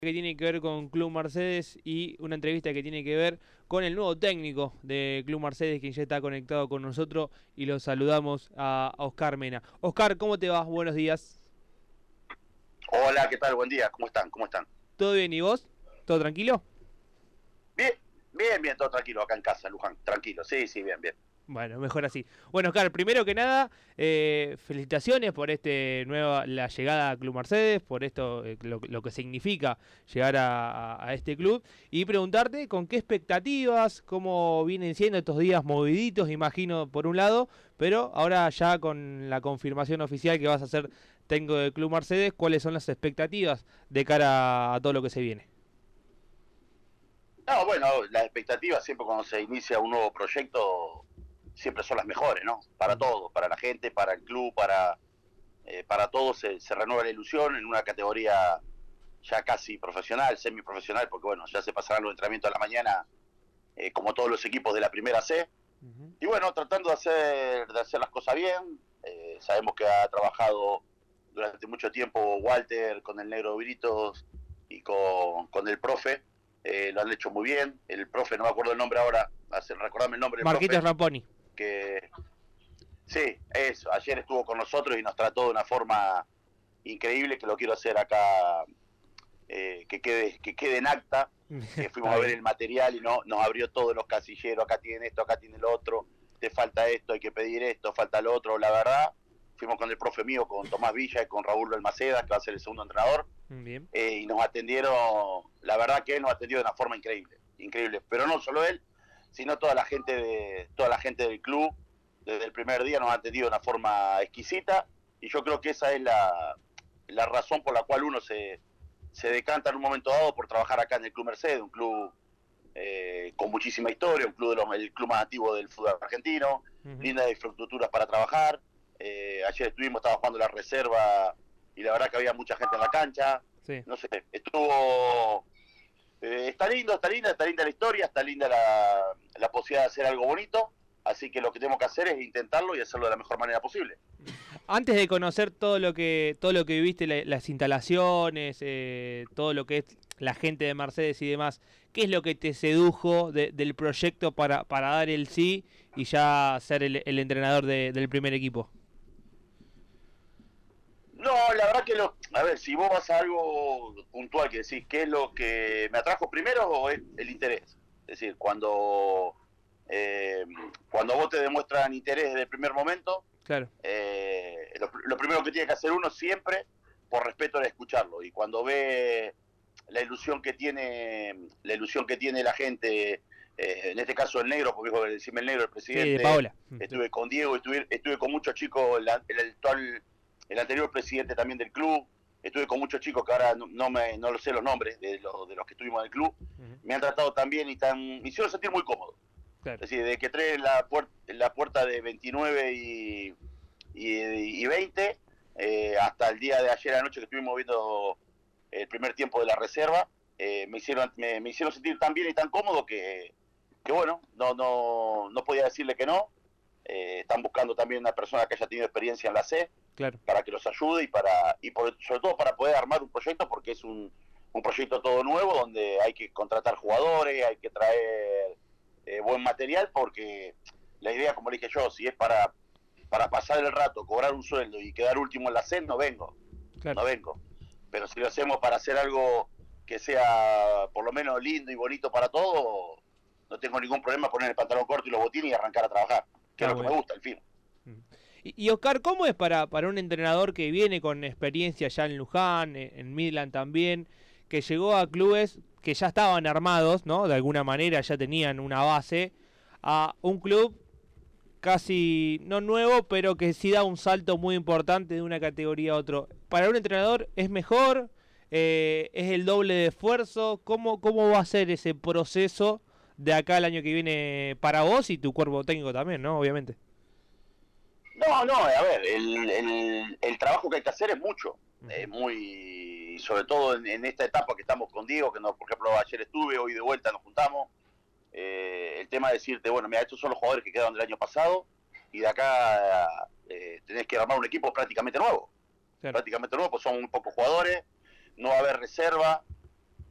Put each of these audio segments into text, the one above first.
Que tiene que ver con Club Mercedes y una entrevista que tiene que ver con el nuevo técnico de Club Mercedes, quien ya está conectado con nosotros, y lo saludamos a Oscar Mena. Oscar, ¿cómo te va? Buenos días. Hola, ¿qué tal? Buen día, ¿cómo están? ¿Cómo están? ¿Todo bien y vos? ¿Todo tranquilo? Bien, bien, todo tranquilo acá en casa, Luján, tranquilo, sí, bien. Bueno, mejor así. Bueno, Oscar, primero que nada, felicitaciones por la llegada a Club Mercedes, por esto, lo que significa llegar a este club, y preguntarte con qué expectativas, cómo vienen siendo estos días moviditos, imagino, por un lado, pero ahora ya con la confirmación oficial que vas a ser técnico del Club Mercedes, ¿cuáles son las expectativas de cara a todo lo que se viene? No, bueno, las expectativas siempre cuando se inicia un nuevo proyecto siempre son las mejores, ¿no? Para todos, para la gente, para el club, para todos se renueva la ilusión en una categoría ya casi profesional, semiprofesional, porque bueno, ya se pasarán los entrenamientos a la mañana como todos los equipos de la primera C. Y bueno, tratando de hacer las cosas bien. Sabemos que ha trabajado durante mucho tiempo Walter con el Negro Britos y con el profe. Lo han hecho muy bien. El profe, no me acuerdo el nombre ahora, recordarme el nombre del Marquitos profe. Ramponi. Que sí, eso, ayer estuvo con nosotros y nos trató de una forma increíble, que lo quiero hacer acá, que quede en acta. Fuimos a ver el material y nos abrió todos los casilleros, acá tiene esto, acá tiene lo otro, te falta esto, hay que pedir esto, falta lo otro. La verdad, fuimos con el profe mío, con Tomás Villa y con Raúl Balmaceda, que va a ser el segundo entrenador. Bien. Y nos atendieron, la verdad que él nos atendió de una forma increíble, pero no solo él, sino toda la gente del club. Desde el primer día nos ha atendido de una forma exquisita, y yo creo que esa es la razón por la cual uno se decanta en un momento dado por trabajar acá en el Club Mercedes, un club con muchísima historia, un club el club más antiguo del fútbol argentino, lindas infraestructuras para trabajar. Ayer estaba jugando la reserva y la verdad que había mucha gente en la cancha. Sí. No sé, estuvo... está linda la historia, está linda la posibilidad de hacer algo bonito, así que lo que tenemos que hacer es intentarlo y hacerlo de la mejor manera posible. Antes de conocer todo lo que viviste, las instalaciones, todo lo que es la gente de Mercedes y demás, ¿qué es lo que te sedujo del proyecto para dar el sí y ya ser el entrenador del primer equipo? No, la verdad que a ver, si vos vas a algo puntual que decís, ¿qué es lo que me atrajo primero o es el interés? Es decir, cuando vos te demuestran interés desde el primer momento, claro. Lo primero que tiene que hacer uno siempre, por respeto, es escucharlo. Y cuando ve la ilusión que tiene la gente, en este caso el negro, porque decime el negro, el presidente, sí, de Paola. Estuve con Diego, estuve con muchos chicos, el anterior presidente también del club, estuve con muchos chicos que ahora no lo sé los nombres de los que estuvimos en el club. Me han tratado también me hicieron sentir muy cómodo. Claro. Es decir, de que entré en la puerta de 29 y 20, hasta el día de ayer anoche que estuvimos viendo el primer tiempo de la reserva, me hicieron sentir tan bien y tan cómodo que bueno, no podía decirle que no. Están buscando también una persona que haya tenido experiencia en la C, claro, para que los ayude sobre todo para poder armar un proyecto, porque es un proyecto todo nuevo donde hay que contratar jugadores, hay que traer buen material, porque la idea, como le dije yo, si es para pasar el rato, cobrar un sueldo y quedar último en la C, no vengo. Pero si lo hacemos para hacer algo que sea por lo menos lindo y bonito para todos, no tengo ningún problema poner el pantalón corto y los botines y arrancar a trabajar, que es lo que me gusta, el fin. Y Oscar, ¿cómo es para un entrenador que viene con experiencia ya en Luján, en Midland también, que llegó a clubes que ya estaban armados, ¿no? De alguna manera ya tenían una base, a un club casi no nuevo, pero que sí da un salto muy importante de una categoría a otro? Para un entrenador es mejor, es el doble de esfuerzo. ¿Cómo va a ser ese proceso de acá al año que viene para vos y tu cuerpo técnico también, ¿no? Obviamente. No, a ver, el trabajo que hay que hacer es mucho, muy, sobre todo en esta etapa que estamos con Diego, que por ejemplo ayer estuve, hoy de vuelta nos juntamos. El tema de decirte, bueno, mira, estos son los jugadores que quedaron del año pasado, y de acá tenés que armar un equipo prácticamente nuevo. Claro. Prácticamente nuevo, pues son muy pocos jugadores, no va a haber reserva,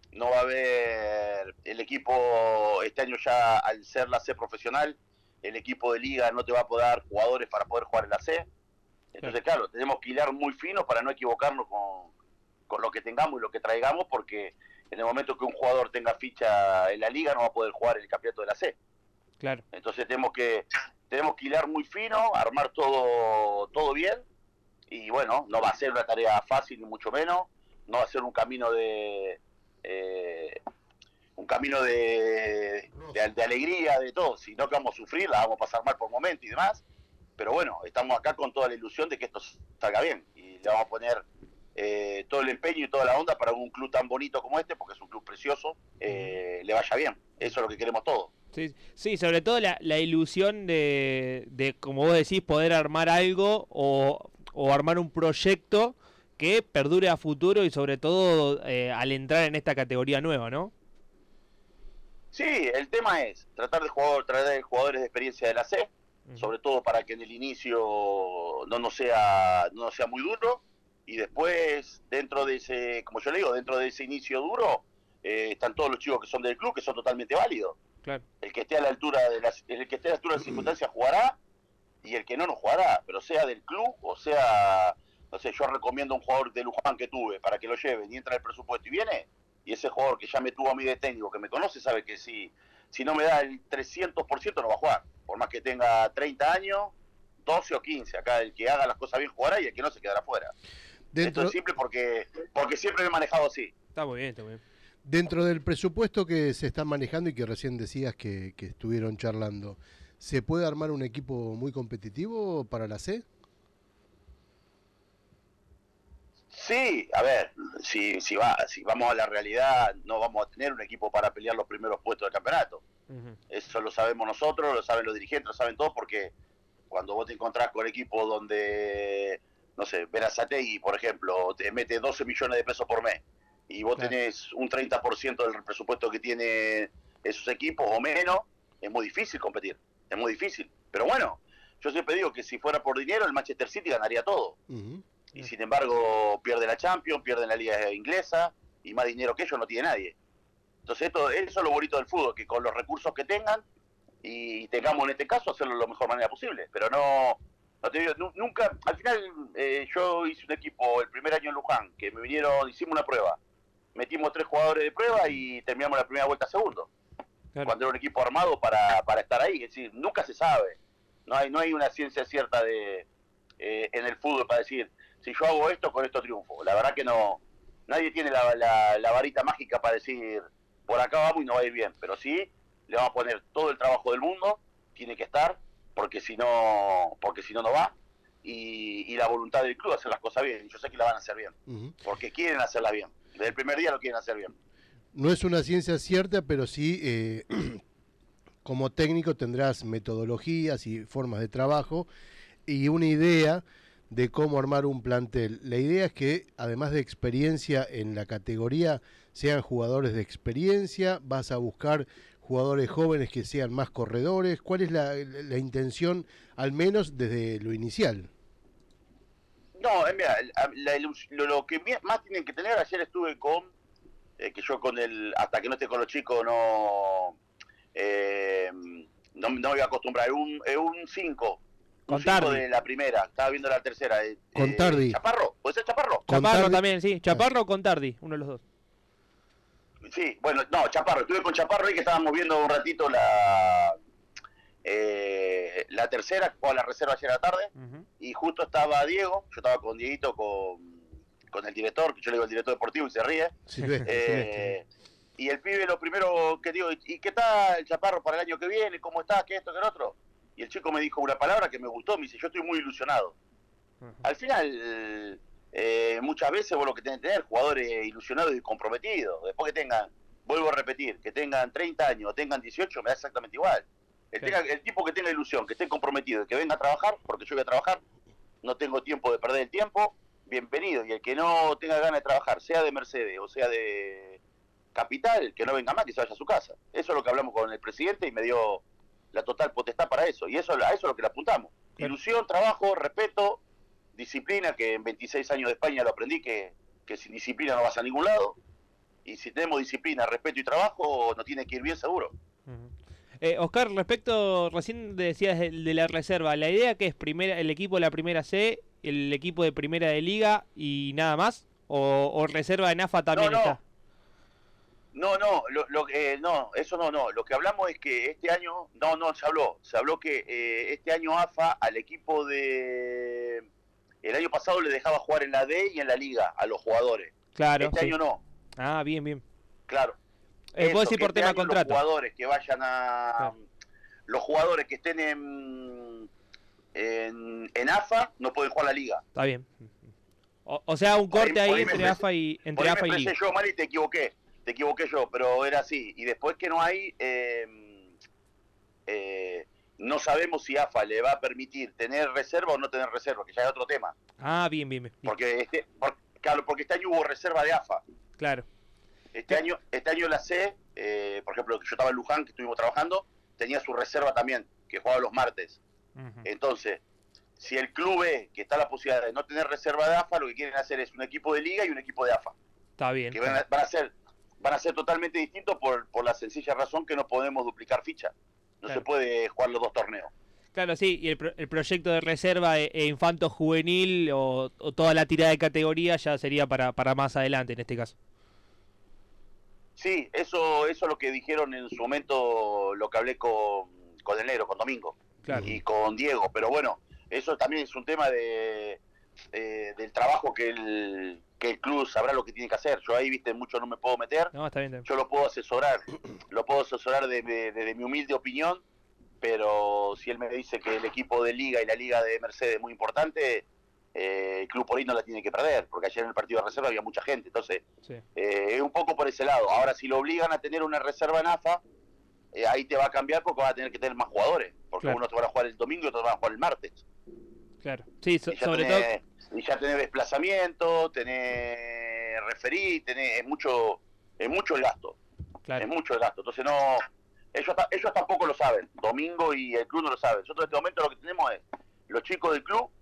no va a haber el equipo, este año ya al ser la C profesional, el equipo de liga no te va a poder dar jugadores para poder jugar en la C. Entonces, claro, tenemos que hilar muy fino para no equivocarnos con lo que tengamos y lo que traigamos, porque en el momento que un jugador tenga ficha en la liga no va a poder jugar en el campeonato de la C. Claro. Entonces tenemos que hilar muy fino, armar todo bien, y bueno, no va a ser una tarea fácil ni mucho menos, no va a ser un camino de alegría, de todo, sino que vamos a sufrir, la vamos a pasar mal por momentos y demás, pero bueno, estamos acá con toda la ilusión de que esto salga bien, y le vamos a poner todo el empeño y toda la onda para un club tan bonito como este, porque es un club precioso, le vaya bien. Eso es lo que queremos todos. Sí, sí, sobre todo la ilusión de, como vos decís, poder armar algo o armar un proyecto que perdure a futuro y sobre todo al entrar en esta categoría nueva, ¿no? Sí, el tema es tratar de traer jugadores de experiencia de la C, sobre todo para que en el inicio no sea muy duro, y después dentro de ese, como yo le digo, dentro de ese inicio duro están todos los chicos que son del club, que son totalmente válidos. Claro. El que esté a la altura de las circunstancias jugará, y el que no jugará, pero sea del club o sea, no sé, yo recomiendo a un jugador de Luján que tuve para que lo lleven y entra el presupuesto y viene, y ese jugador que ya me tuvo a mí de técnico, que me conoce, sabe que si no me da el 300% no va a jugar, por más que tenga 30 años, 12 o 15, acá el que haga las cosas bien jugará y el que no se quedará fuera. Esto es simple porque siempre me he manejado así. Está muy bien, está muy bien. Dentro del presupuesto que se está manejando y que recién decías que estuvieron charlando, ¿se puede armar un equipo muy competitivo para la C? Sí, a ver, si vamos a la realidad, no vamos a tener un equipo para pelear los primeros puestos del campeonato. Eso lo sabemos nosotros, lo saben los dirigentes, lo saben todos, porque cuando vos te encontrás con equipos donde, no sé, Berazategui, por ejemplo, te mete 12 millones de pesos por mes, y vos tenés un 30% del presupuesto que tiene esos equipos o menos, es muy difícil competir, es muy difícil. Pero bueno, yo siempre digo que si fuera por dinero, el Manchester City ganaría todo. Y sin embargo, pierde la Champions, pierde la Liga Inglesa, y más dinero que ellos no tiene nadie. Entonces eso es lo bonito del fútbol, que con los recursos que tengan, y tengamos en este caso, hacerlo de la mejor manera posible. Pero no te digo, nunca, al final yo hice un equipo el primer año en Luján, que me vinieron, hicimos una prueba, metimos 3 jugadores de prueba y terminamos la primera vuelta segundo. Claro. Cuando era un equipo armado para estar ahí, es decir, nunca se sabe. No hay una ciencia cierta en el fútbol para decir, si yo hago esto, con esto triunfo. La verdad que no, nadie tiene la varita mágica para decir, por acá vamos y no va a ir bien. Pero sí, le vamos a poner todo el trabajo del mundo, tiene que estar, porque si no no va. Y la voluntad del club de hacer las cosas bien. Y yo sé que la van a hacer bien, porque quieren hacerlas bien. Desde el primer día lo quieren hacer bien. No es una ciencia cierta, pero sí, como técnico tendrás metodologías y formas de trabajo y una idea de cómo armar un plantel. La idea es que, además de experiencia en la categoría, sean jugadores de experiencia, vas a buscar jugadores jóvenes que sean más corredores. ¿Cuál es la intención, al menos desde lo inicial? No, mira, lo que más tienen que tener, ayer estuve que yo con hasta que no esté con los chicos no me voy a acostumbrar, es un 5. Con Tardi. De la primera, estaba viendo la tercera. Con Tardi. ¿Chaparro? ¿Puede ser Chaparro? Chaparro también, sí. Chaparro o con Tardi, uno de los dos. Sí, bueno, no, Chaparro. Estuve con Chaparro ahí que estábamos viendo un ratito la tercera, o la reserva ayer a la tarde, y justo estaba Diego, yo estaba con Dieguito, con el director, que yo le digo el director deportivo y se ríe. Sí, y el pibe lo primero que digo, ¿y qué tal el Chaparro para el año que viene? ¿Cómo está? ¿Qué esto? ¿Qué el otro? Y el chico me dijo una palabra que me gustó, me dice, yo estoy muy ilusionado. Al final, muchas veces vos lo que tenés que tener, jugadores ilusionados y comprometidos. Después que tengan, vuelvo a repetir, que tengan 30 años o tengan 18, me da exactamente igual. El tipo que tenga ilusión, que esté comprometido y que venga a trabajar, porque yo voy a trabajar, no tengo tiempo de perder el tiempo, bienvenido. Y el que no tenga ganas de trabajar, sea de Mercedes o sea de Capital, que no venga más, que se vaya a su casa. Eso es lo que hablamos con el presidente y me dio la total potestad para eso, y a eso es lo que le apuntamos. Ilusión, trabajo, respeto, disciplina, que en 26 años de España lo aprendí, que sin disciplina no vas a ningún lado, y si tenemos disciplina, respeto y trabajo, nos tiene que ir bien seguro. Oscar, recién decías de la reserva, ¿la idea que es el equipo de la primera C, el equipo de primera de liga y nada más? ¿O reserva en AFA también está? No, eso no. Lo que hablamos es que este año, se habló que este año AFA al equipo el año pasado le dejaba jugar en la D y en la liga a los jugadores. Claro. Este año no. Ah, bien. Claro. ¿Puedo decir por tema contrato? Los jugadores que vayan los jugadores que estén en AFA no pueden jugar la liga. Está bien. O sea, un corte ahí entre AFA y liga. Yo mal y te equivoqué yo, pero era así. Y después que no hay, no sabemos si AFA le va a permitir tener reserva o no tener reserva, que ya es otro tema. Ah, bien. Porque este año hubo reserva de AFA. Claro. Este año la C, por ejemplo, yo estaba en Luján, que estuvimos trabajando, tenía su reserva también, que jugaba los martes. Entonces, si el club ve que está la posibilidad de no tener reserva de AFA, lo que quieren hacer es un equipo de liga y un equipo de AFA. Está bien. Que van a ser totalmente distintos por la sencilla razón que no podemos duplicar ficha. No se puede jugar los dos torneos. Claro, sí, y el proyecto de reserva infanto juvenil o toda la tirada de categoría ya sería para más adelante en este caso. Sí, eso es lo que dijeron en su momento, lo que hablé con el Negro, con Domingo, claro, y con Diego. Pero bueno, eso también es un tema del trabajo que el club sabrá lo que tiene que hacer. Yo ahí, viste, mucho no me puedo meter. No, está bien. Yo lo puedo asesorar desde mi humilde opinión, pero si él me dice que el equipo de Liga y la Liga de Mercedes es muy importante, el club por ahí no la tiene que perder, porque ayer en el partido de reserva había mucha gente, entonces sí, es un poco por ese lado. Ahora, si lo obligan a tener una reserva en AFA, ahí te va a cambiar porque va a tener que tener más jugadores, porque claro, unos te van a jugar el domingo y otros van a jugar el martes. Claro, sí, sobre todo. Y ya tenés desplazamiento, tenés referí, es mucho el gasto. Claro. Es mucho el gasto. Entonces no, ellos tampoco lo saben. Domingo y el club no lo saben. Nosotros en este momento lo que tenemos es los chicos del club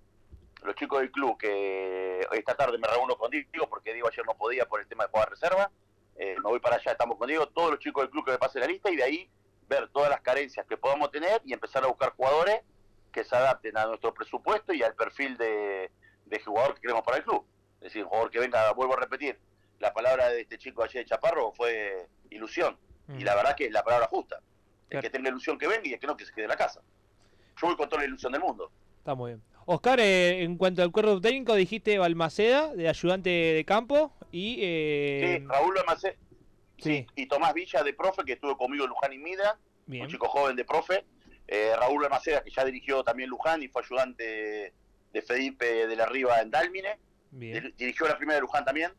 que esta tarde me reúno con Diego, porque Diego ayer no podía por el tema de jugar reserva. Me voy para allá, estamos con Diego, todos los chicos del club que me pasen la lista y de ahí ver todas las carencias que podamos tener y empezar a buscar jugadores que se adapten a nuestro presupuesto y al perfil de jugador que queremos para el club. Es decir, un jugador que venga, vuelvo a repetir, la palabra de este chico ayer de Chaparro fue ilusión, y la verdad que es la palabra justa. El que tenga ilusión que venga y el que no, que se quede en la casa. Yo voy con toda la ilusión del mundo. Está muy bien. Oscar, en cuanto al cuerpo técnico, dijiste Balmaceda, de ayudante de campo, y... Sí, Raúl Balmaceda, sí, y Tomás Villa, de profe, que estuvo conmigo en Luján y Midland, un chico joven de profe. Raúl Balmaceda, que ya dirigió también Luján y fue ayudante de Felipe de la Riva en Dálmine. Dirigió la primera de Luján también.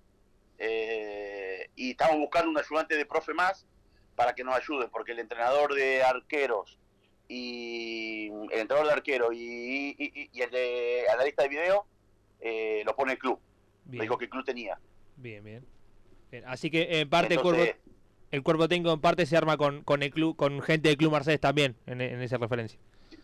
Y estamos buscando un ayudante de profe más para que nos ayude, porque el entrenador de arqueros y el el de analista de video lo pone el club. Me dijo que el club tenía. Bien. Así que en parte entonces, el cuerpo técnico en parte se arma con el club, con gente del Club Mercedes también en esa referencia.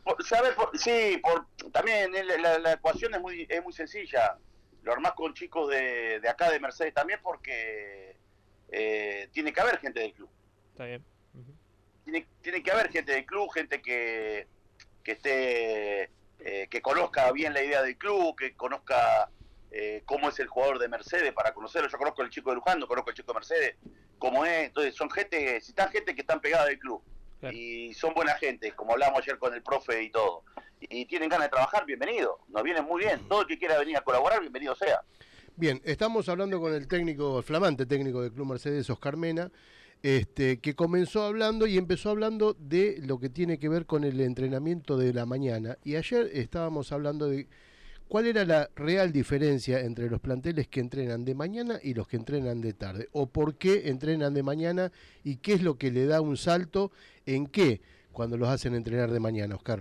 También la ecuación es muy sencilla. Lo armás con chicos de acá de Mercedes también, porque tiene que haber gente del club. Está bien. Tiene que haber gente del club, gente que esté que conozca bien la idea del club, que conozca cómo es el jugador de Mercedes para conocerlo. Yo conozco al chico de Luján, no conozco al chico de Mercedes, cómo es. Entonces son gente que están pegada del club. Claro. Y son buena gente, como hablamos ayer con el profe y todo. Y tienen ganas de trabajar, bienvenido. Nos viene muy bien. Todo el que quiera venir a colaborar, bienvenido sea. Bien, estamos hablando con el flamante técnico del Club Mercedes, Oscar Mena, que comenzó hablando y empezó hablando de lo que tiene que ver con el entrenamiento de la mañana. Y ayer estábamos hablando de cuál era la real diferencia entre los planteles que entrenan de mañana y los que entrenan de tarde. O por qué entrenan de mañana y qué es lo que le da un salto en qué cuando los hacen entrenar de mañana, Oscar.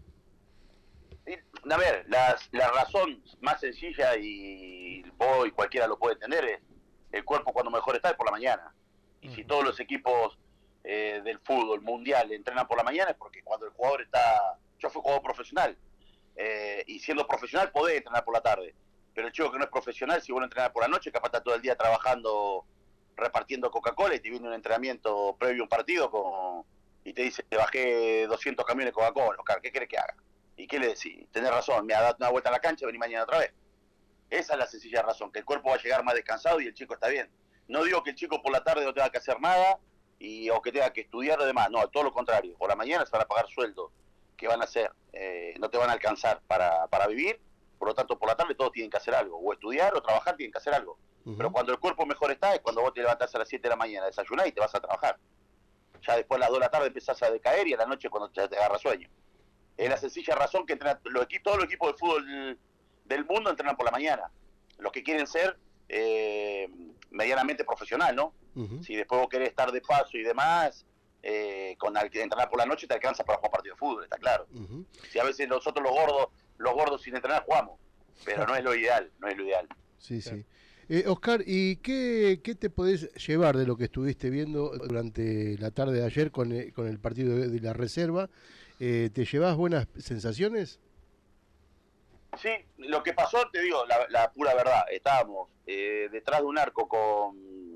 A ver, la razón más sencilla, y vos y cualquiera lo puede entender, es el cuerpo cuando mejor está es por la mañana. Y si todos los equipos del fútbol mundial entrenan por la mañana es porque cuando el jugador está... Yo fui jugador profesional, y siendo profesional podés entrenar por la tarde, pero el chico que no es profesional, si vos lo entrenás por la noche, capaz está todo el día trabajando repartiendo Coca-Cola y te viene un entrenamiento previo a un partido y te dice, bajé 200 camiones de Coca-Cola, Oscar, ¿qué querés que haga? ¿Y qué le decís? Tenés razón, me ha dado una vuelta a la cancha, vení mañana otra vez. Esa es la sencilla razón, que el cuerpo va a llegar más descansado y el chico está bien. No digo que el chico por la tarde no tenga que hacer nada o que tenga que estudiar o demás, no, todo lo contrario. Por la mañana se van a pagar sueldos que van a hacer, no te van a alcanzar para vivir, por lo tanto por la tarde todos tienen que hacer algo, o estudiar o trabajar, tienen que hacer algo. Pero cuando el cuerpo mejor está es cuando vos te levantás a las 7 de la mañana, desayunás y te vas a trabajar. Ya después a las 2 de la tarde empezás a decaer y a la noche cuando ya te agarra sueño. Es la sencilla razón que entrenan todos los equipos de fútbol del mundo entrenan por la mañana. Los que quieren ser medianamente profesional, ¿no? Si después vos querés estar de paso y demás, con entrenar por la noche te alcanza para jugar partido de fútbol, está claro. Si a veces nosotros los gordos sin entrenar jugamos, pero no es lo ideal, no es lo ideal. Sí, sí. Oscar, ¿y qué te podés llevar de lo que estuviste viendo durante la tarde de ayer con el partido de la reserva? ¿Te llevas buenas sensaciones? Sí, lo que pasó, te digo, la pura verdad, estábamos detrás de un arco con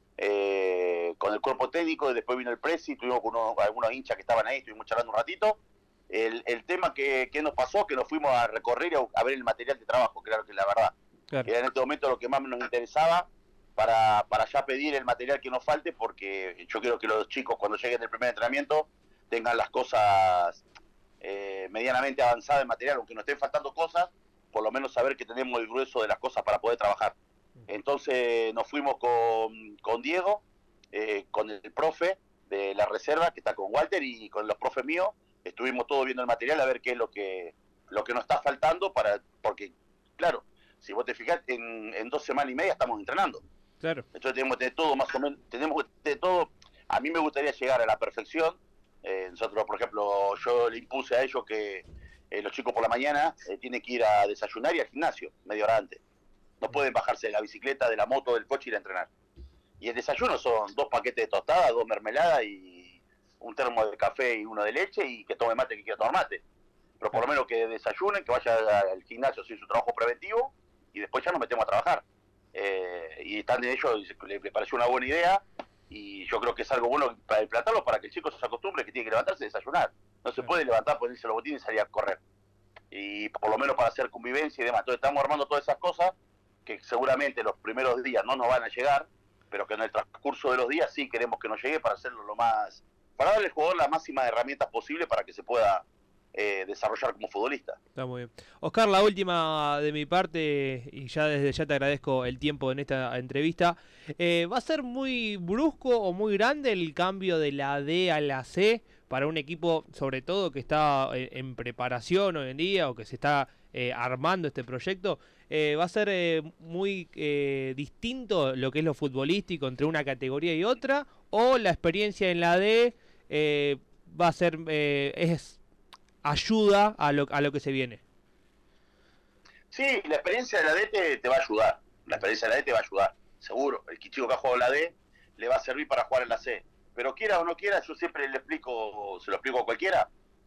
el cuerpo técnico, y después vino el presi, tuvimos con algunos hinchas que estaban ahí, estuvimos charlando un ratito. El tema que nos pasó, que nos fuimos a recorrer a ver el material de trabajo, claro que es la verdad. Claro. Era en este momento lo que más nos interesaba para ya pedir el material que nos falte, porque yo quiero que los chicos cuando lleguen del primer entrenamiento tengan las cosas medianamente avanzadas en material, aunque nos estén faltando cosas, por lo menos saber que tenemos el grueso de las cosas para poder trabajar. Entonces nos fuimos con Diego, con el profe de la reserva, que está con Walter, y con los profes míos, estuvimos todos viendo el material a ver qué es lo que nos está faltando, porque, claro, si vos te fijás, en 2 semanas y media estamos entrenando. Claro. Entonces tenemos que tener todo más o menos, tenemos que tener todo. A mí me gustaría llegar a la perfección. Nosotros, por ejemplo, yo le impuse a ellos que los chicos por la mañana tienen que ir a desayunar y al gimnasio, media hora antes. No pueden bajarse de la bicicleta, de la moto, del coche y ir a entrenar. Y el desayuno son 2 paquetes de tostada, 2 mermeladas y un termo de café y uno de leche, y que tome mate que quiera tomar mate. Pero por lo menos que desayunen, que vaya al gimnasio sin su trabajo preventivo, y después ya nos metemos a trabajar. Y están de ellos, le pareció una buena idea, y yo creo que es algo bueno para implantarlo, para que el chico se acostumbre que tiene que levantarse y desayunar. No se puede levantar, ponerse los botines y salir a correr. Y por lo menos para hacer convivencia y demás. Entonces estamos armando todas esas cosas que seguramente los primeros días no nos van a llegar, pero que en el transcurso de los días sí queremos que nos llegue, para hacerlo para darle al jugador las máximas herramientas posibles para que se pueda desarrollar como futbolista. Está muy bien. Oscar, la última de mi parte, y ya desde ya te agradezco el tiempo en esta entrevista. ¿Va a ser muy brusco o muy grande el cambio de la D a la C para un equipo, sobre todo que está en preparación hoy en día, o que se está armando este proyecto? ¿Va a ser muy distinto lo que es lo futbolístico entre una categoría y otra? ¿O la experiencia en la D va a ser ayuda a lo que se viene? Sí, la experiencia de la D te va a ayudar. La experiencia de la D te va a ayudar, seguro. El chico que ha jugado en la D le va a servir para jugar en la C. Pero quiera o no quiera, yo siempre se lo explico a cualquiera.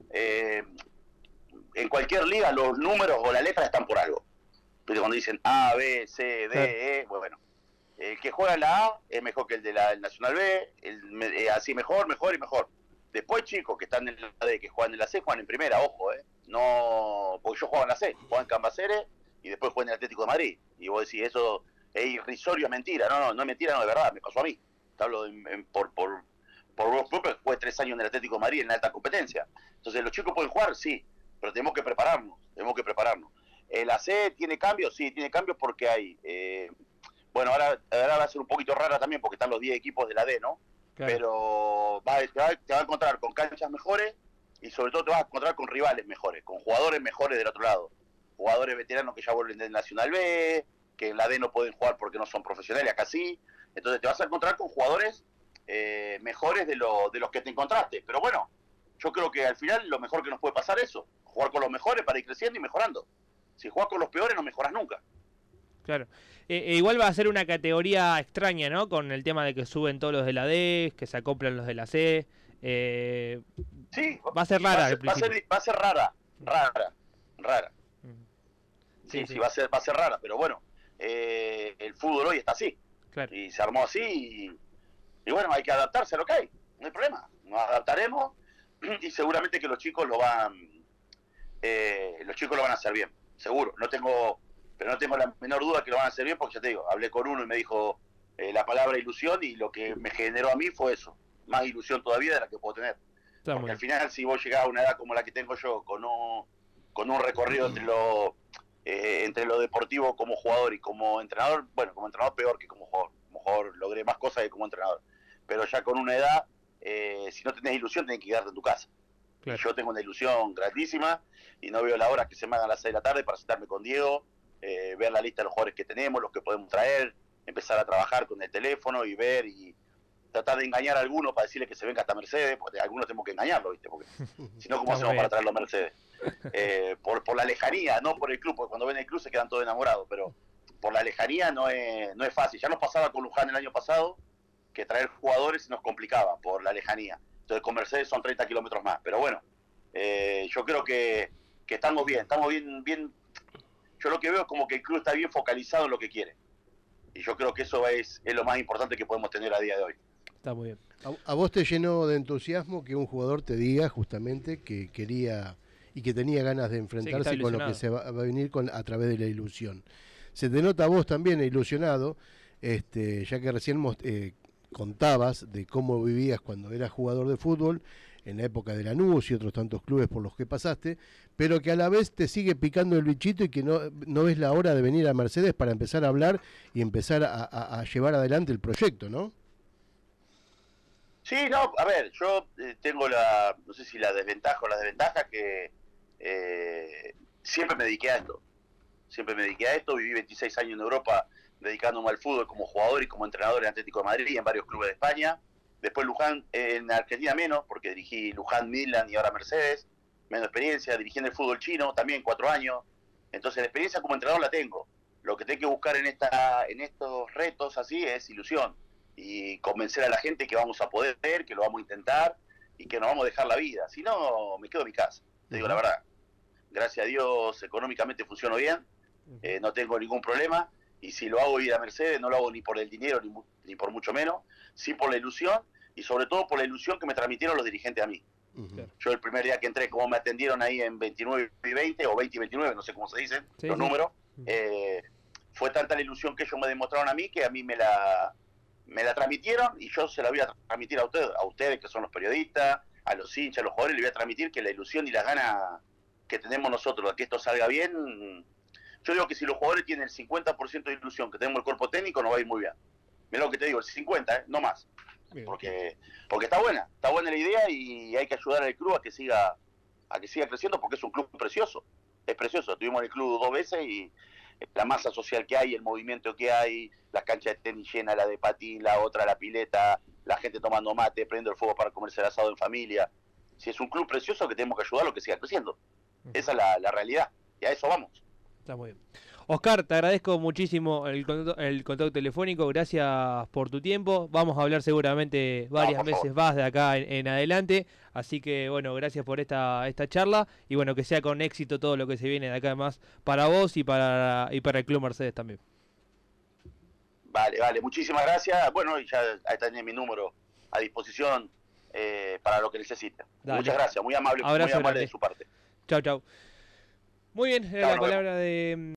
En cualquier liga los números o las letras están por algo. Pero cuando dicen A, B, C, D, E, bueno. El que juega en la A es mejor que el de el Nacional B, así mejor y mejor. Después chicos que están en la D, que juegan en la C, juegan en primera, ojo, no, porque yo juego en la C, juego en Cambaceres y después juego en el Atlético de Madrid. Y vos decís, eso es irrisorio, es mentira. No es mentira, no es verdad, me pasó a mí. Te hablo por vos propio, jugué 3 años en el Atlético de Madrid en alta competencia. Entonces, ¿los chicos pueden jugar? Sí, pero tenemos que prepararnos. ¿La C tiene cambios? Sí, tiene cambios porque hay... bueno, ahora va a ser un poquito rara también porque están los 10 equipos de la D, ¿no? Claro. Pero te va a encontrar con canchas mejores y sobre todo te vas a encontrar con rivales mejores, con jugadores mejores del otro lado. Jugadores veteranos que ya vuelven del Nacional B, que en la D no pueden jugar porque no son profesionales, acá sí. Entonces te vas a encontrar con jugadores mejores de los que te encontraste. Pero bueno, yo creo que al final lo mejor que nos puede pasar es eso, jugar con los mejores para ir creciendo y mejorando. Si jugás con los peores no mejoras nunca. Claro. Igual va a ser una categoría extraña, ¿no? Con el tema de que suben todos los de la D, que se acoplan los de la C. Sí, va a ser rara. Va a ser rara. Sí, va a ser rara, pero bueno, el fútbol hoy está así. Claro. Y se armó así y bueno, hay que adaptarse a lo que hay, no hay problema, nos adaptaremos y seguramente que los chicos lo van a hacer bien, seguro, pero no tengo la menor duda que lo van a hacer bien, porque ya te digo, hablé con uno y me dijo la palabra ilusión, y lo que me generó a mí fue eso, más ilusión todavía de la que puedo tener. Porque al final, si vos llegás a una edad como la que tengo yo, con un recorrido entre lo deportivo como jugador y como entrenador, bueno, como entrenador peor que como jugador. Como jugador logré más cosas que como entrenador. Pero ya con una edad, si no tenés ilusión, tenés que quedarte en tu casa. Claro. Y yo tengo una ilusión grandísima y no veo la hora que se me hagan las 6 de la tarde para sentarme con Diego, ver la lista de los jugadores que tenemos, los que podemos traer, empezar a trabajar con el teléfono y ver y tratar de engañar a algunos para decirle que se venga hasta Mercedes, porque algunos tenemos que engañarlo, ¿viste? Porque si no, ¿cómo hacemos para traerlo a Mercedes? Por la lejanía, no por el club, porque cuando ven el club se quedan todos enamorados, pero por la lejanía no es fácil. Ya nos pasaba con Luján el año pasado, que traer jugadores nos complicaba por la lejanía. Entonces con Mercedes son 30 kilómetros más, pero bueno, yo creo que estamos bien. Yo lo que veo es como que el club está bien focalizado en lo que quiere, y yo creo que eso es lo más importante que podemos tener a día de hoy. Está muy bien. ¿A vos te llenó de entusiasmo que un jugador te diga justamente que quería y que tenía ganas de enfrentarse con lo que se va a venir a través de la ilusión? Se te nota a vos también ilusionado, ya que recién contabas de cómo vivías cuando eras jugador de fútbol, en la época de Lanús y otros tantos clubes por los que pasaste, pero que a la vez te sigue picando el bichito y que no ves la hora de venir a Mercedes para empezar a hablar y empezar a llevar adelante el proyecto, ¿no? Sí, no, a ver, yo tengo no sé si la desventaja o la desventaja, que siempre me dediqué a esto, viví 26 años en Europa dedicándome al fútbol como jugador y como entrenador en Atlético de Madrid y en varios clubes de España. Después Luján, en Argentina menos, porque dirigí Luján, Midland y ahora Mercedes, menos experiencia, dirigí en el fútbol chino también 4 años, entonces la experiencia como entrenador la tengo. Lo que tengo que buscar en estos retos así es ilusión, y convencer a la gente que vamos a poder, que lo vamos a intentar y que nos vamos a dejar la vida. Si no, me quedo en mi casa, te digo la verdad. Gracias a Dios económicamente funciono bien, no tengo ningún problema, y si lo hago ir a Mercedes no lo hago ni por el dinero ni por mucho menos, sí por la ilusión, y sobre todo por la ilusión que me transmitieron los dirigentes a mí. Yo el primer día que entré, como me atendieron ahí en 29 y 20 o 20 y 29, no sé cómo se dicen los números, fue tanta la ilusión que ellos me demostraron a mí, que a mí me la transmitieron, y yo se la voy a transmitir a ustedes que son los periodistas, a los hinchas, a los jugadores, les voy a transmitir que la ilusión y las ganas que tenemos nosotros de que esto salga bien. Yo digo que si los jugadores tienen el 50% de ilusión que tenemos el cuerpo técnico, nos va a ir muy bien. Mirá lo que te digo, el 50%, no más. Porque está buena la idea, y hay que ayudar al club a que siga creciendo, porque es un club precioso. Es precioso. Tuvimos el club 2 veces y la masa social que hay, el movimiento que hay, las canchas de tenis llenas, la de patín, la otra, la pileta, la gente tomando mate, prendo el fuego para comerse el asado en familia. Si es un club precioso que tenemos que ayudarlo a que siga creciendo. Esa es la realidad, y a eso vamos. Está muy bien. Oscar, te agradezco muchísimo el contacto telefónico, gracias por tu tiempo. Vamos a hablar seguramente varias veces más de acá en adelante, así que bueno, gracias por esta charla, y bueno, que sea con éxito todo lo que se viene de acá además para vos y para el Club Mercedes también. Vale, muchísimas gracias. Bueno, y ya tenés mi número a disposición para lo que necesiten. Muchas gracias, muy amable de su parte. Chau. Muy bien, era la palabra de